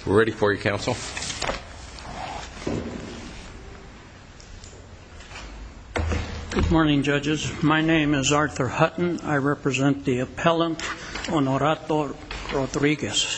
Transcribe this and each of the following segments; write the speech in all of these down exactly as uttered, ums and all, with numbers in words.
We're ready for you, counsel. Good morning, judges. My name is Arthur Hutton. I represent the appellant, Honorato Rodriguez.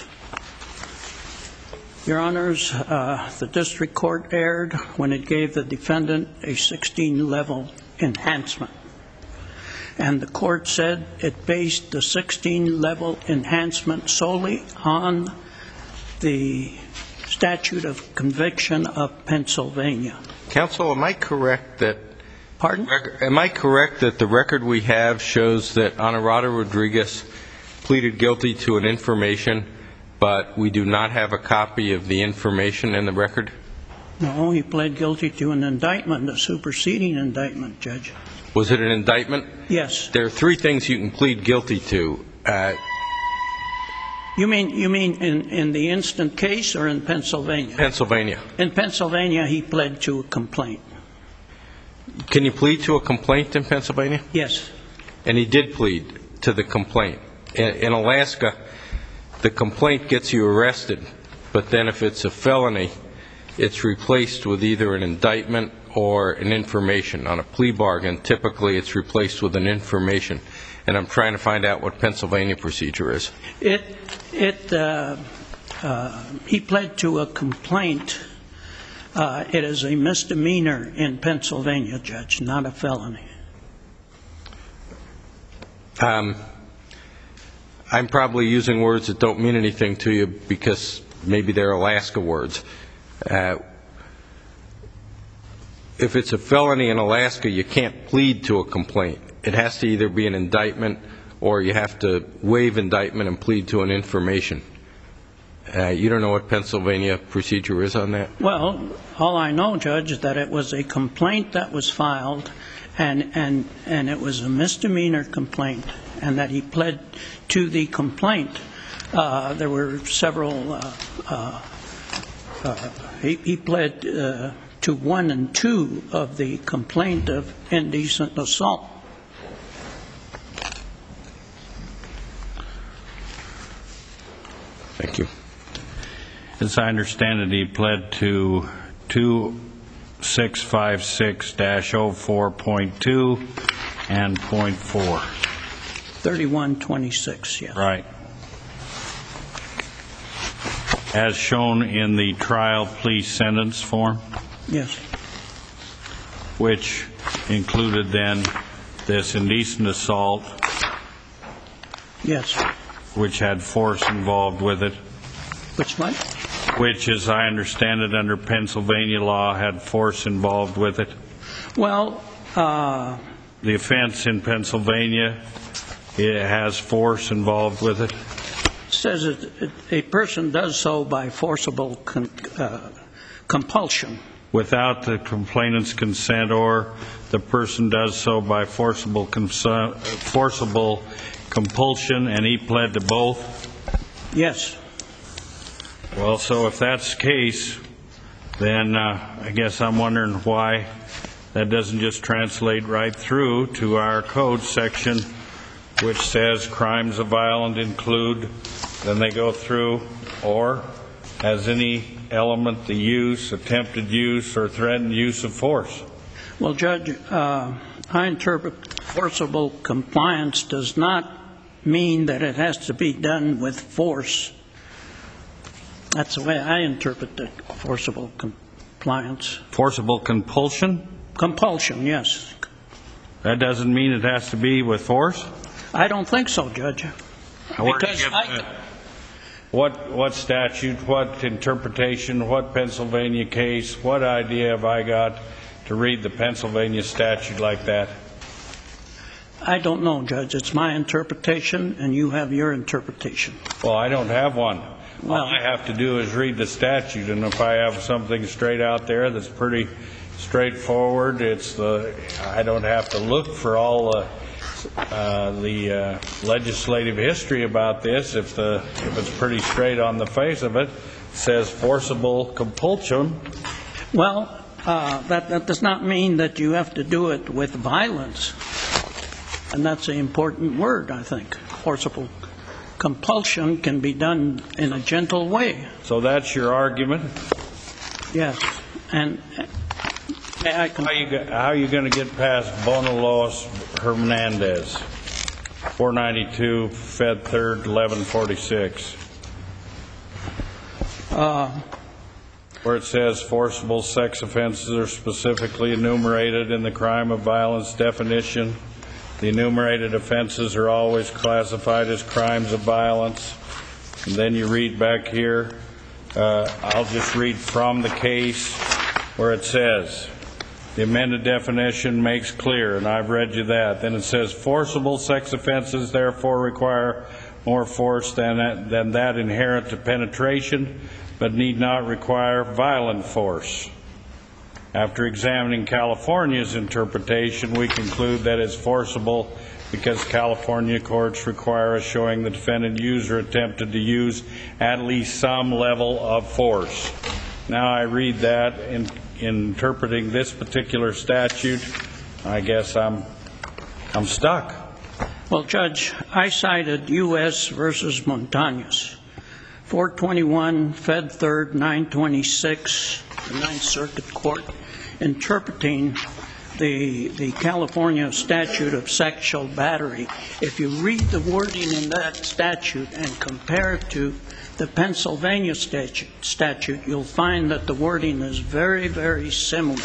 Your Honors, uh, the district court erred when it gave the defendant a sixteen level enhancement. And the court said it based the sixteen level enhancement solely on the statute of conviction of Pennsylvania. Counsel, am I correct that Pardon? Am I correct that the record we have shows that Honorato Rodriguez pleaded guilty to an information, but we do not have a copy of the information in the record? No, he pled guilty to an indictment, a superseding indictment, Judge. Was it an indictment? Yes. There are three things you can plead guilty to. Uh, you mean you mean in, in the instant case or in Pennsylvania? Pennsylvania. In Pennsylvania, he pled to a complaint. Can you plead to a complaint in Pennsylvania? Yes. And he did plead to the complaint. In, in Alaska, the complaint gets you arrested, but then if it's a felony, it's replaced with either an indictment or an information. On a plea bargain, typically it's replaced with an information. And I'm trying to find out what Pennsylvania procedure is. It, it, uh, uh, he pled to a complaint. Uh, it is a misdemeanor in Pennsylvania, Judge, not a felony. Um, I'm probably using words that don't mean anything to you because maybe they're Alaska words. Uh, if it's a felony in Alaska, you can't plead to a complaint. It has to either be an indictment or you have to waive indictment and plead to an information. Uh, you don't know what Pennsylvania procedure is on that? Well, all I know, Judge, is that it was a complaint that was filed, and and and it was a misdemeanor complaint, and that he pled to the complaint. Uh, there were several. Uh, uh, uh, he, he pled uh, to one and two of the complaint of indecent assault. Thank you. As I understand it, he pled to two six five six dash oh four point two and point four. thirty-one twenty-six, yes. Right. As shown in the trial plea sentence form? Yes. Which included then this indecent assault? Yes. Which had force involved with it? Which one? Which, as I understand it, under Pennsylvania law, had force involved with it. Well, uh, the offense in Pennsylvania, it has force involved with it. Says it, a person does so by forcible con, uh, compulsion. Without the complainant's consent, or the person does so by forcible consent, forcible compulsion, and he pled to both? Yes. Well, so if that's the case, then uh, I guess I'm wondering why that doesn't just translate right through to our code section, which says crimes of violence include, then they go through, or has any element the use, attempted use, or threatened use of force. Well, Judge, uh, I interpret forcible compliance does not mean that it has to be done with force. That's the way I interpret the forcible compliance. Forcible compulsion? Compulsion, yes. That doesn't mean it has to be with force? I don't think so, Judge. Because I, what what statute, what interpretation, what Pennsylvania case, what idea have I got to read the Pennsylvania statute like that? I don't know, Judge. It's my interpretation, and you have your interpretation. Well, I don't have one. Well, all I have to do is read the statute, and if I have something straight out there that's pretty straightforward, it's the I don't have to look for all the uh, the uh, legislative history about this. If the if it's pretty straight on the face of it, it says forcible compulsion. Well, uh, that that does not mean that you have to do it with violence, and that's an important word, I think. Forcible compulsion can be done in a gentle way. So that's your argument? Yes. And may I How you, go- how are you going to get past Bonalos Hernandez, four ninety-two, Fed third, eleven forty-six? Uh, Where it says forcible sex offenses are specifically enumerated in the crime of violence definition. The enumerated offenses are always classified as crimes of violence. And then you read back here, uh, I'll just read from the case where it says, the amended definition makes clear, and I've read you that. Then it says forcible sex offenses therefore require more force than that, than that inherent to penetration, but need not require violent force. After examining California's interpretation, we conclude that it's forcible because California courts require a showing the defendant used or attempted to use at least some level of force. Now I read that in, in interpreting this particular statute, I guess I'm, I'm stuck. well, Judge, I cited U S versus Montañez, four twenty-one, Fed third, nine twenty-six, the Ninth Circuit Court, interpreting the the California statute of sexual battery. If you read the wording in that statute and compare it to the Pennsylvania statute, statute, you'll find that the wording is very, very similar.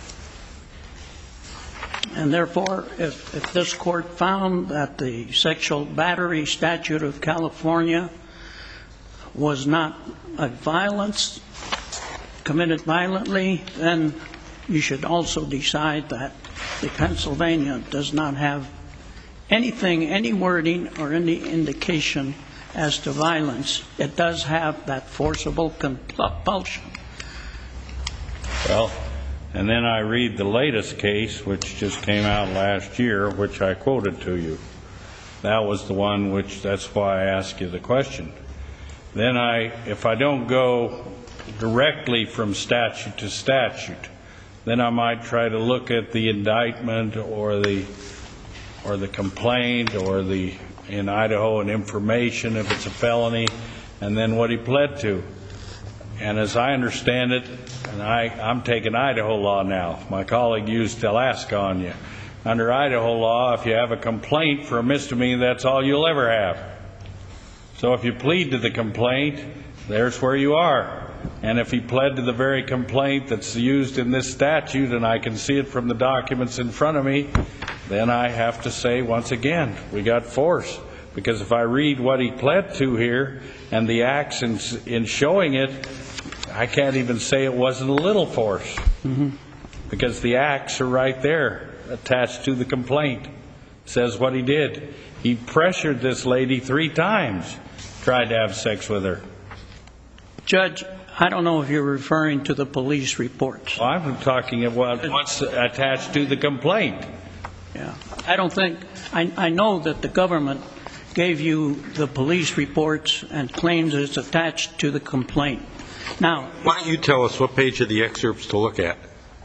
And therefore, if, if this court found that the sexual battery statute of California was not a violence committed violently, then you should also decide that the Pennsylvania does not have anything, any wording or any indication as to violence. It does have that forcible compulsion. Well, and then I read the latest case, which just came out last year, which I quoted to you. That was the one which, that's why I asked you the question. Then I, if I don't go directly from statute to statute, then I might try to look at the indictment or the or the complaint or the, in Idaho, an information if it's a felony, and then what he pled to. And as I understand it, and I, I'm taking Idaho law now. My colleague used Alaska on you. Under Idaho law, if you have a complaint for a misdemeanor, that's all you'll ever have. So if you plead to the complaint, there's where you are. And if he pled to the very complaint that's used in this statute, and I can see it from the documents in front of me, then I have to say, once again, we got force. Because if I read what he pled to here and the acts in, in showing it, I can't even say it wasn't a little force. Mm-hmm. Because the acts are right there attached to the complaint. Says what he did. He pressured this lady three times, tried to have sex with her. Judge, I don't know if you're referring to the police reports. Well, I'm talking about what's attached to the complaint. Yeah, I don't think, I, I know that the government gave you the police reports and claims it's attached to the complaint. Now, why don't you tell us what page of the excerpts to look at?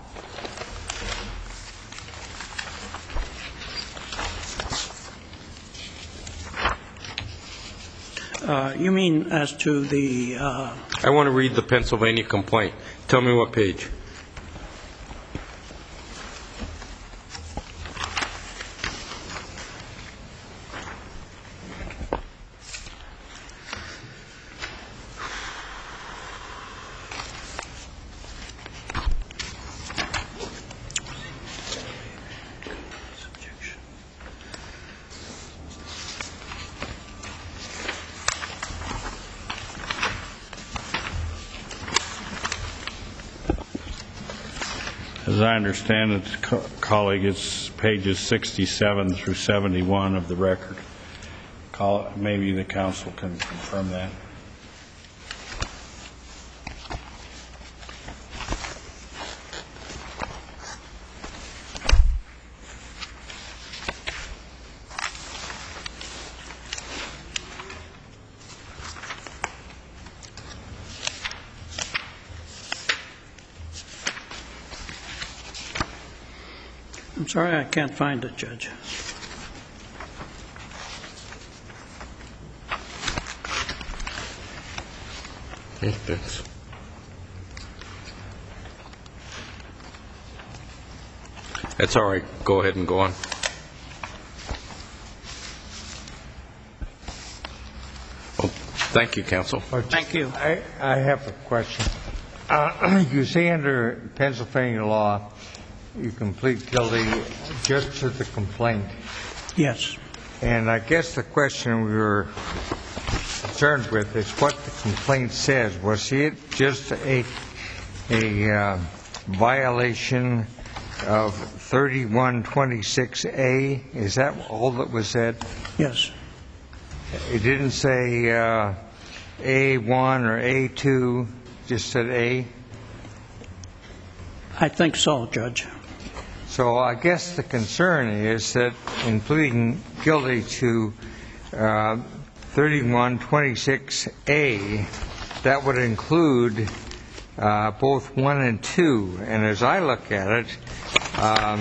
uh, you mean as to the... Uh, I want to read the Pennsylvania complaint. Tell me what page. As I understand it, co- colleague, it's pages sixty-seven through seventy-one of the record. Call, maybe the council can confirm that. I'm sorry, I can't find it, Judge. Okay, thanks. That's all right. Go ahead and go on. Well, thank you, counsel. Thank you. I, I have a question. Uh, you say under Pennsylvania law you can plead guilty just to the complaint. Yes. And I guess the question we were concerned with is what the complaint says. Was it just a, a uh, violation of thirty-one twenty-six A? Is that all that was said? Yes. It didn't say uh, A one or A two, just said A? I think so, Judge. So I guess the concern is that in pleading guilty to uh, thirty-one twenty-six A, that would include uh, both one and two. And as I look at it, um,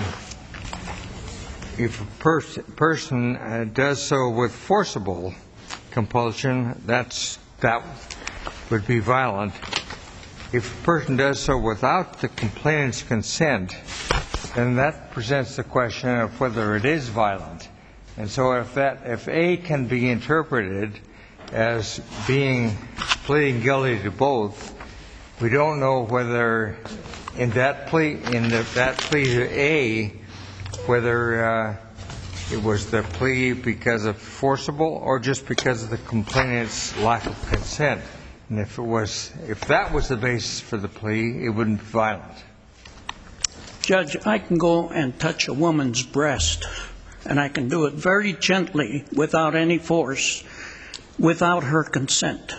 if a pers person uh, does so with forcible compulsion, that's, that would be violent. If a person does so without the complainant's consent, then that presents the question of whether it is violent. And so if that, if A can be interpreted as being pleading guilty to both, we don't know whether in that plea, in the, that plea to A, whether uh, it was the plea because of forcible or just because of the complainant's lack of consent. And if it was, if that was the basis for the plea, it wouldn't be violent. Judge, I can go and touch a woman's breast, and I can do it very gently, without any force, without her consent.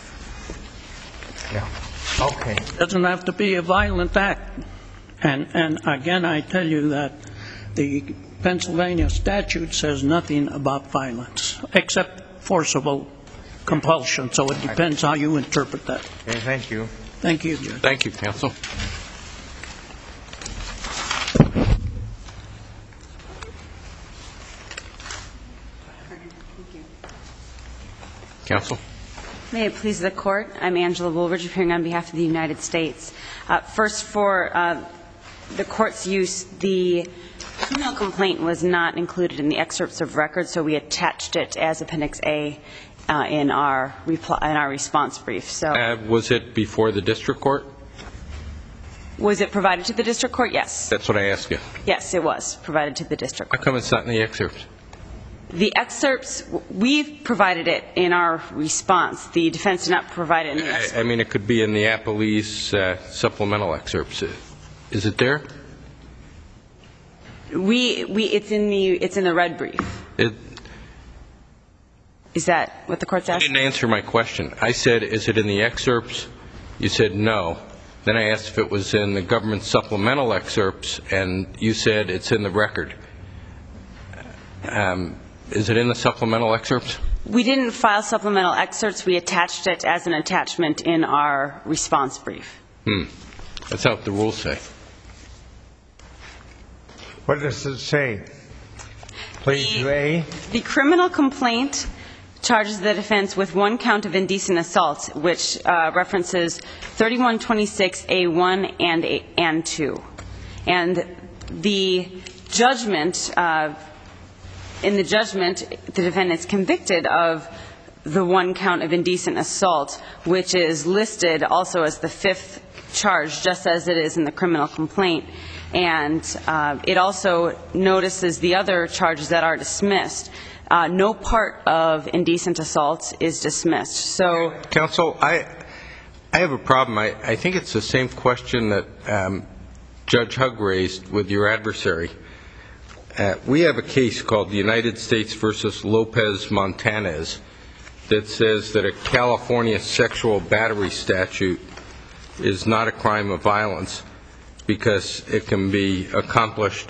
Yeah. Okay. Doesn't have to be a violent act. And, and again, I tell you that the Pennsylvania statute says nothing about violence, except forcible compulsion. So it depends how you interpret that. Okay, thank you. Thank you, Judge. Thank you, counsel. Counsel? May it please the Court. I'm Angela Woolridge, appearing on behalf of the United States. Uh, first, for uh, the Court's use, the criminal complaint was not included in the excerpts of record, so we attached it as Appendix A uh, in our reply, in our response brief. So, Uh, was it before the district court? was it provided to the district court? Yes. That's what I asked you. Yes, it was provided to the district How court. come it's not in the excerpts? The excerpts, we've provided it in our response. The defense did not provide it in the excerpts. I, I mean, it could be in the Appellee's uh, supplemental excerpts. Is it there? We, we, it's in the, it's in the red brief. It, Is that what the Court's you asking? didn't answer my question. I said, is it in the excerpts? You said no. Then I asked if it was in the government supplemental excerpts, and you said it's in the record. Um, is it in the supplemental excerpts? We didn't file supplemental excerpts. We attached it as an attachment in our response brief. Hmm. That's not what the rules say. What does it say? Plead to A? The criminal complaint charges the defense with one count of indecent assault, which uh, references thirty-one twenty-six A one and A, and two. And the judgment, uh, in the judgment, the defendant is convicted of the one count of indecent assault, which is listed also as the fifth charge, just as it is in the criminal complaint. And uh, it also notices the other charges that are dismissed. Uh, no part of indecent assault is dismissed. So, Counsel, I I have a problem. I, I think it's the same question that um, Judge Hugg raised with your adversary. Uh, we have a case called the United States versus Lopez Montanez that says that a California sexual battery statute is not a crime of violence because it can be accomplished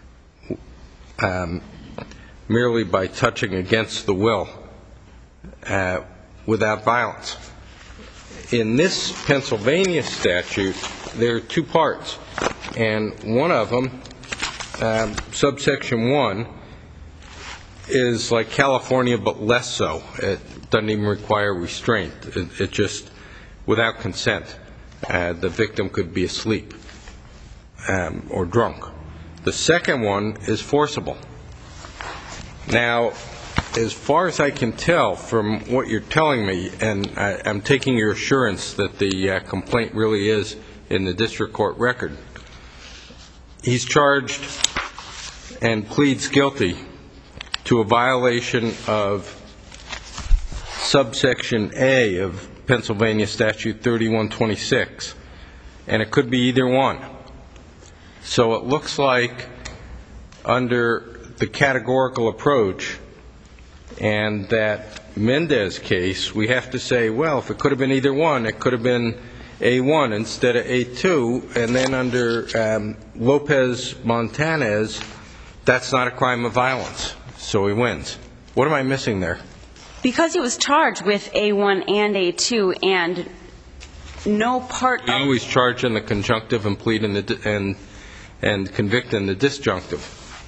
um, merely by touching against the will uh, without violence. In this Pennsylvania statute, there are two parts, and one of them, um, subsection one, is like California but less so. It doesn't even require restraint. It, it just without consent. Uh, the victim could be asleep um, or drunk. The second one is forcible. Now, as far as I can tell from what you're telling me, and I, I'm taking your assurance that the uh, complaint really is in the district court record, he's charged and pleads guilty to a violation of subsection A of Pennsylvania Statute thirty-one twenty-six, and it could be either one. So it looks like under the categorical approach and that Mendez case, we have to say, well, if it could have been either one, it could have been A one instead of A two, and then under um, Lopez-Montanez, that's not a crime of violence, so he wins. What am I missing there? Because he was charged with A one and A two, and no part of... You always charge in the conjunctive and plead in the and and convict in the disjunctive.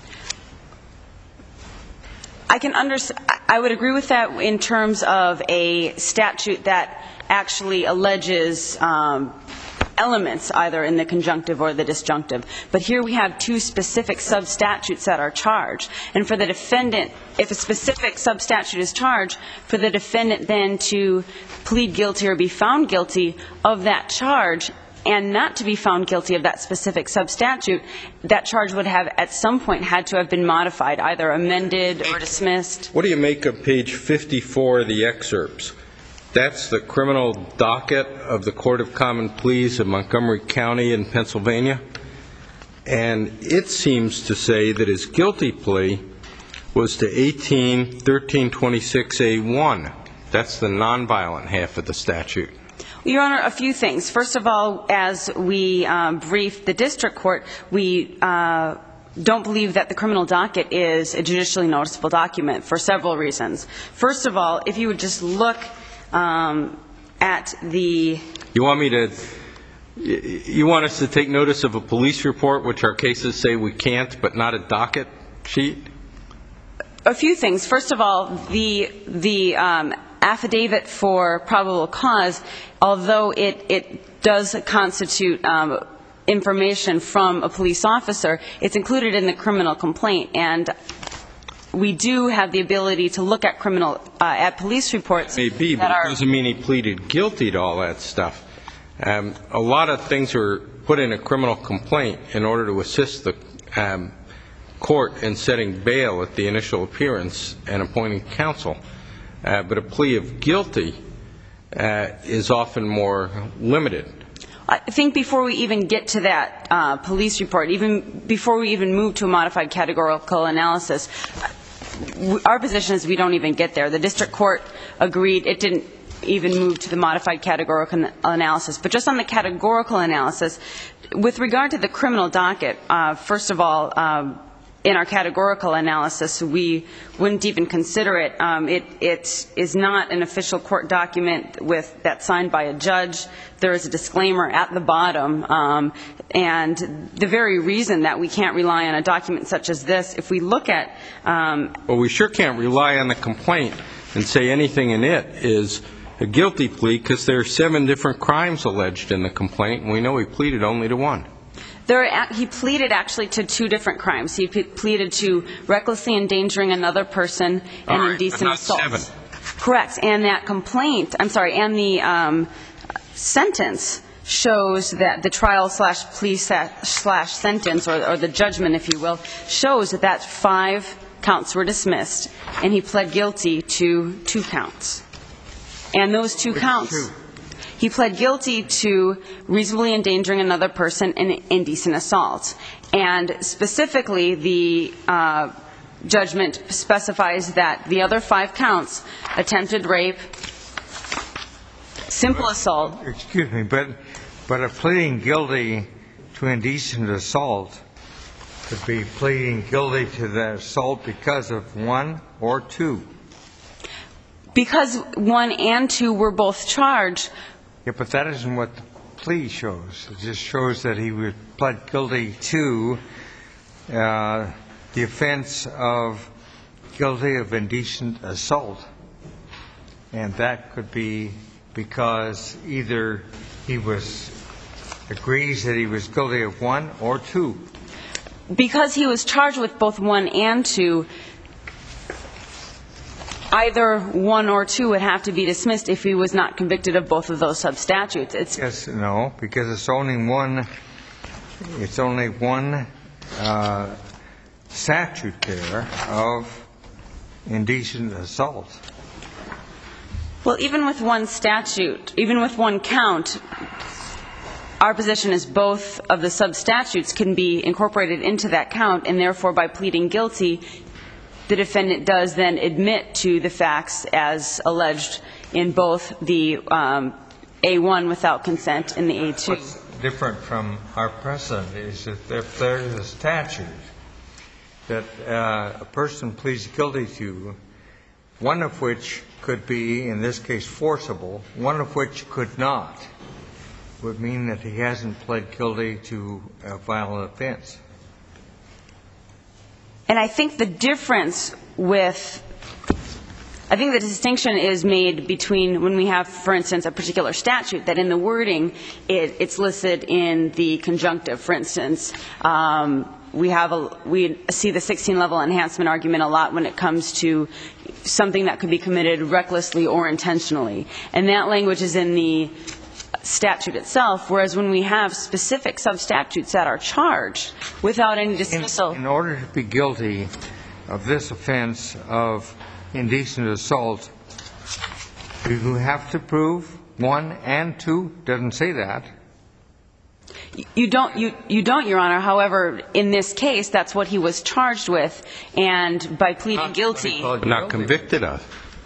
I can understand. I would agree with that in terms of a statute that actually alleges um, elements either in the conjunctive or the disjunctive. But here we have two specific sub-statutes that are charged. And for the defendant, if a specific sub-statute is charged, for the defendant then to plead guilty or be found guilty of that charge and not to be found guilty of that specific sub-statute, that charge would have at some point had to have been modified, either amended or dismissed. What do you make of page fifty-four of the excerpts? That's the criminal docket of the Court of Common Pleas of Montgomery County in Pennsylvania. And it seems to say that his guilty plea was to eighteen thirteen twenty-six A one. That's the nonviolent half of the statute. Your Honor, a few things. First of all, as we um, briefed the district court, we uh, don't believe that the criminal docket is a judicially noticeable document for several reasons. First of all, if you would just look um, at the... You want me to... You want us to take notice of a police report, which our cases say we can't, but not a docket sheet? A few things. First of all, the the um, affidavit for probable cause, although it, it does constitute um, information from a police officer, it's included in the criminal complaint. And we do have the ability to look at criminal, uh, at police reports. Maybe, but it doesn't mean he pleaded guilty to all that stuff. Um, a lot of things are put in a criminal complaint in order to assist the um, court in setting bail at the initial appearance and appointing counsel. Uh, but a plea of guilty uh, is often more limited. I think before we even get to that uh, police report, even before we even move to a modified categorical analysis, our position is we don't even get there. The district court agreed it didn't even move to the modified categorical analysis. But just on the categorical analysis, with regard to the criminal docket, uh, first of all, um, in our categorical analysis, we wouldn't even consider it. Um, it, it is not an official court document with that's signed by a judge. There is a disclaimer at the bottom. Um, and the very reason that we can't rely on a document such as this, if we look at... Um, well, we sure can't rely on the complaint and say anything in it is a guilty plea because there are seven different crimes alleged in the complaint, and we know he pleaded only to one. There, he pleaded actually to two different crimes. He pleaded to recklessly endangering another person and right, indecent but not assault. Seven. Correct. And that complaint, I'm sorry, and the um, sentence shows that the trial slash plea slash sentence, or, or the judgment, if you will, shows that that five counts were dismissed, and he pled guilty to two counts. And those two Which counts... two? He pled guilty to reasonably endangering another person and indecent assault. And specifically, the uh, judgment specifies that the other five counts, attempted rape, simple assault. Excuse me, but, but a pleading guilty to indecent assault could be pleading guilty to the assault because of one or two. Because one and two were both charged. Yeah, but that isn't what the plea shows. It just shows that he was pled guilty to uh, the offense of guilty of indecent assault. And that could be because either he was agrees that he was guilty of one or two. Because he was charged with both one and two, either one or two would have to be dismissed if he was not convicted of both of those substatutes. It's Yes, no, because it's only one. It's only one uh, statute there of indecent assault. Well, even with one statute, even with one count, our position is both of the substatutes can be incorporated into that count, and therefore by pleading guilty, the defendant does then admit to the facts as alleged in both the um, A one without consent and the A two. What's different from our precedent is that if there is a statute that uh, a person pleads guilty to, one of which could be, in this case, forcible, one of which could not, would mean that he hasn't pled guilty to a violent offense. And I think the difference with, I think the distinction is made between when we have, for instance, a particular statute that in the wording it, it's listed in the conjunctive. For instance, um, we have a, we see the sixteen level enhancement argument a lot when it comes to something that could be committed recklessly or intentionally, and that language is in the statute itself, whereas when we have specific substatutes that are charged without any dismissal. In, in order to be guilty of this offense of indecent assault, do you have to prove one and two? Doesn't say that. You don't, you, you don't, Your Honor. However, in this case, that's what he was charged with, and by pleading Not guilty, Not convicted of.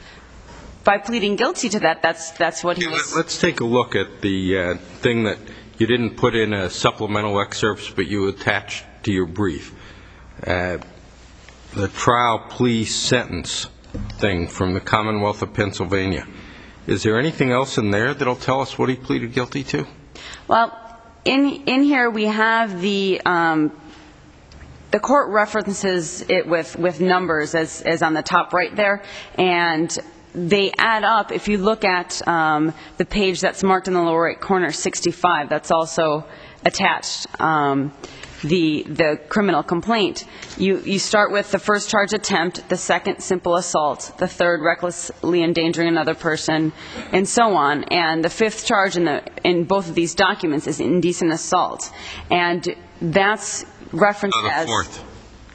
by pleading guilty to that, that's that's what he was. Let's take a look at the uh, thing that you didn't put in a supplemental excerpts, but you attached to your brief. Uh, the trial plea sentence thing from the Commonwealth of Pennsylvania. Is there anything else in there that'll tell us what he pleaded guilty to? Well, in in here we have the um, the court references it with with numbers as as on the top right there, and they add up. If you look at um, the page that's marked in the lower right corner, sixty-five, that's also attached, um, the the criminal complaint. You you start with the first charge, attempt, the second, simple assault, the third, recklessly endangering another person, and so on. And the fifth charge in the in both of these documents is indecent assault, and that's referenced Oh, the as fourth.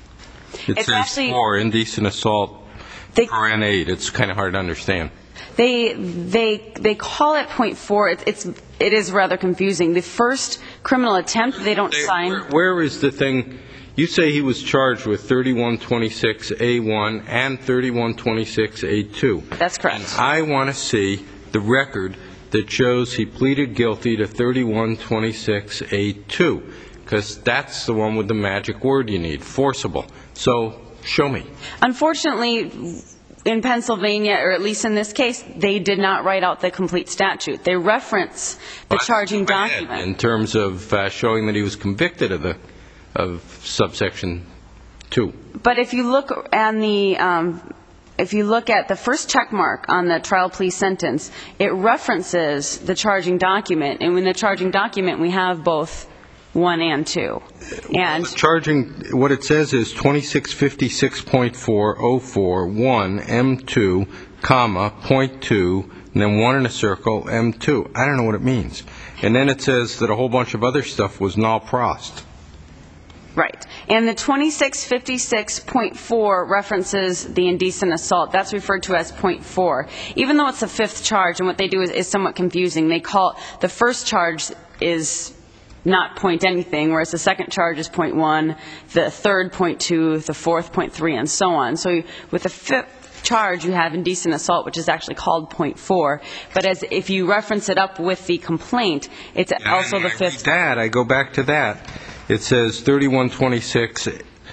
It It's says actually- four, indecent assault, They- paren eight. It's kind of hard to understand. They they they call it point four. It, it's it is rather confusing. The first criminal attempt they don't sign. Where, where is the thing? You say he was charged with thirty-one twenty-six A one and thirty-one twenty-six A two. That's correct. I want to see the record that shows he pleaded guilty to thirty-one twenty-six A two, because that's the one with the magic word you need, forcible. So show me. Unfortunately, in Pennsylvania, or at least in this case, they did not write out the complete statute. They reference the Well, charging that's bad document. in terms of uh, showing that he was convicted of the of subsection two. But if you look at the um, if you look at the first check mark on the trial plea sentence, it references the charging document, and in the charging document we have both one and two. And The charging, what it says is twenty-six fifty-six point four oh four one M two, comma, point two, and then one in a circle, M two. I don't know what it means. And then it says that a whole bunch of other stuff was null prost. right. And the twenty-six fifty-six point four references the indecent assault. That's referred to as point four. Even though it's the fifth charge, and what they do is, is somewhat confusing. They call the first charge is not point anything, whereas the second charge is point one, the third point two, the fourth point three, and so on. So with the fifth charge, you have indecent assault, which is actually called point four. But as if you reference it up with the complaint, it's also the fifth. That, I go back to that. It says thirty-one twenty-six,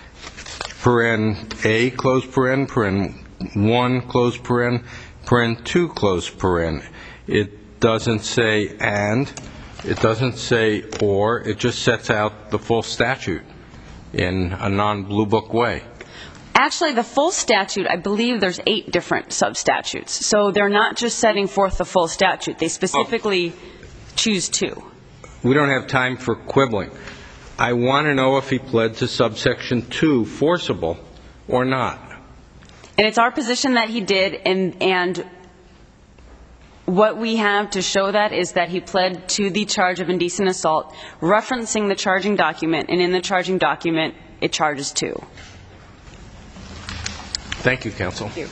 paren A, close paren, paren one, close paren, paren two, close paren. It doesn't say and. It doesn't say or. It just sets out the full statute in a non-blue book way. Actually, the full statute, I believe there's eight different substatutes. So they're not just setting forth the full statute. They specifically choose two. We don't have time for quibbling. I want to know if he pled to subsection two, forcible, or not. And it's our position that he did, and, and what we have to show that is that he pled to the charge of indecent assault, referencing the charging document, and in the charging document, it charges two. Thank you, counsel. Thank you.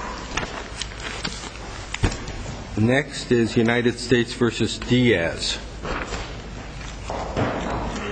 Next is United States versus Diaz.